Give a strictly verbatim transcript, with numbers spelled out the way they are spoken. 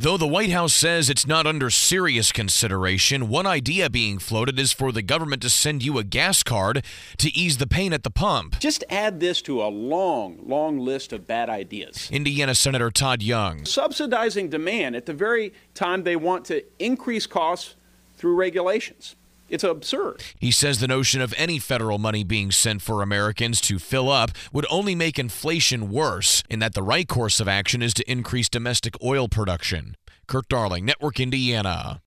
Though the White House says it's not under serious consideration, one idea being floated is for the government to send you a gas card to ease the pain at the pump. Just add this to a long, long list of bad ideas. Indiana Senator Todd Young. Subsidizing demand at the very time they want to increase costs through regulations. It's absurd. He says the notion of any federal money being sent for Americans to fill up would only make inflation worse, and that the right course of action is to increase domestic oil production. Kurt Darling, Network Indiana.